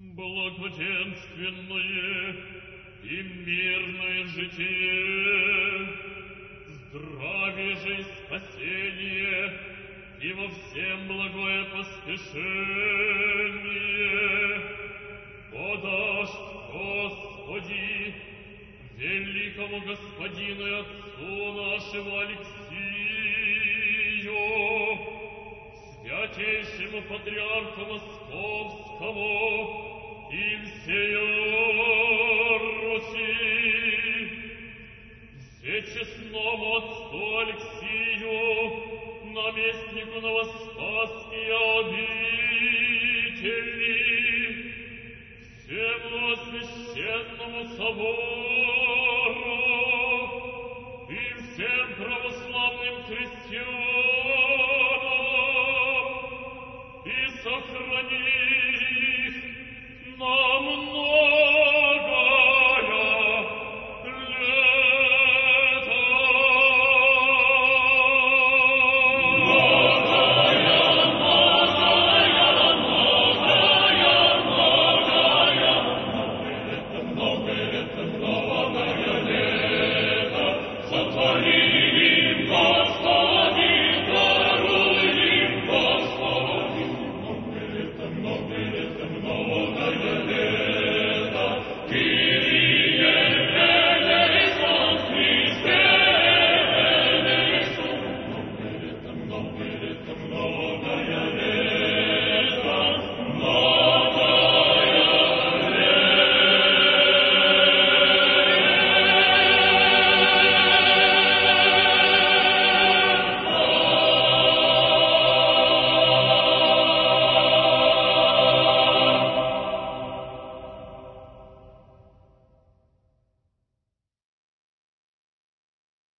Благоденственное и мирное житие, здравие же и спасение, и во всем благое поспешение подашь, Господи, великому Господину и Отцу нашему Алексию, святейшему Патриарху Московскому и всею Руси, всечестному Отцу Алексию, наместнику Новоспасские обители, всему священному собору и всем православным христианам, и сохрани их на многое лето. Много